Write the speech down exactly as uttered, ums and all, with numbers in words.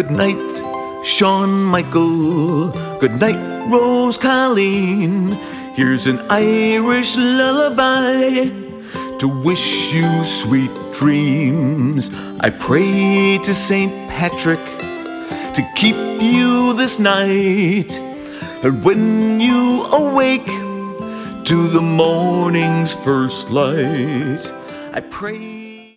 Good night, Shawn Michael. Good night, Rose Colleen. Here's an Irish lullaby to wish you sweet dreams. I pray to Saint Patrick to keep you this night, and when you awake to the morning's first light, I pray